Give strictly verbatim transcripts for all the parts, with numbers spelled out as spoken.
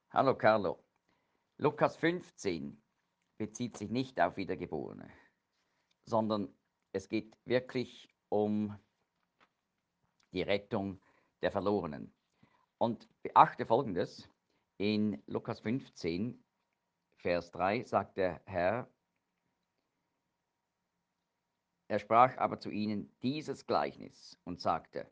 Hallo Carlo. Lukas fünfzehn bezieht sich nicht auf Wiedergeborene, sondern es geht wirklich um die Rettung der Verlorenen. Und beachte Folgendes: In Lukas fünfzehn, Vers drei sagt der Herr, er sprach aber zu ihnen dieses Gleichnis und sagte,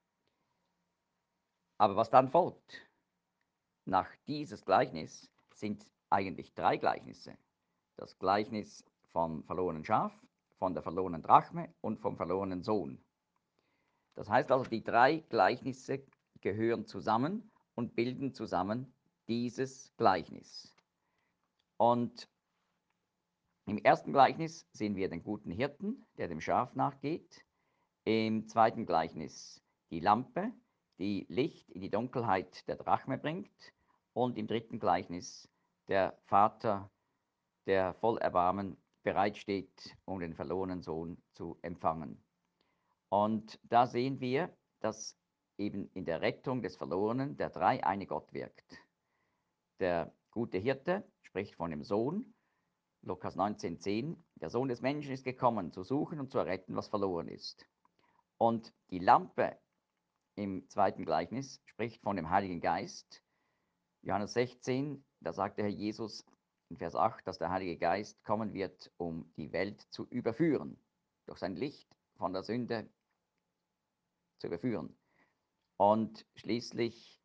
aber was dann folgt, nach dieses Gleichnis sind eigentlich drei Gleichnisse. Das Gleichnis vom verlorenen Schaf, von der verlorenen Drachme und vom verlorenen Sohn. Das heißt also, die drei Gleichnisse gehören zusammen und bilden zusammen dieses Gleichnis. Und im ersten Gleichnis sehen wir den guten Hirten, der dem Schaf nachgeht. Im zweiten Gleichnis die Lampe, die Licht in die Dunkelheit der Drachme bringt. Und im dritten Gleichnis der Vater, der voll Erbarmen bereitsteht, um den verlorenen Sohn zu empfangen. Und da sehen wir, dass eben in der Rettung des Verlorenen der dreieine Gott wirkt. Der gute Hirte spricht von dem Sohn, Lukas neunzehn zehn, der Sohn des Menschen ist gekommen, zu suchen und zu erretten, was verloren ist. Und die Lampe im zweiten Gleichnis spricht von dem Heiligen Geist. Johannes sechzehn, da sagt der Herr Jesus in Vers acht, dass der Heilige Geist kommen wird, um die Welt zu überführen, durch sein Licht von der Sünde zu überführen. Und schließlich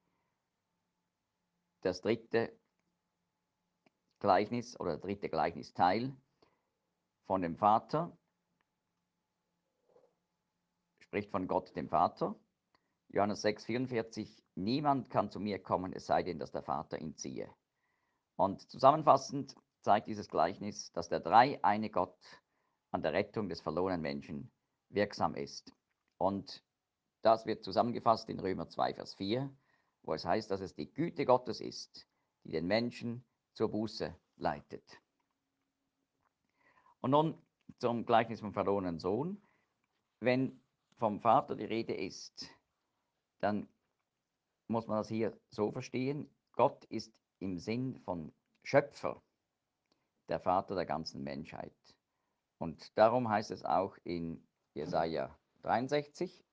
das dritte Gleichnis oder dritte Gleichnisteil von dem Vater, spricht von Gott dem Vater. Johannes sechs vierundvierzig, niemand kann zu mir kommen, es sei denn, dass der Vater ihn ziehe. Und zusammenfassend zeigt dieses Gleichnis, dass der dreieine Gott an der Rettung des verlorenen Menschen wirksam ist. Und das wird zusammengefasst in Römer zwei, Vers vier, wo es heißt, dass es die Güte Gottes ist, die den Menschen zur Buße leitet. Und nun zum Gleichnis vom verlorenen Sohn. Wenn vom Vater die Rede ist, dann muss man das hier so verstehen, Gott ist im Sinn von Schöpfer der Vater der ganzen Menschheit. Und darum heißt es auch in Jesaja dreiundsechzig,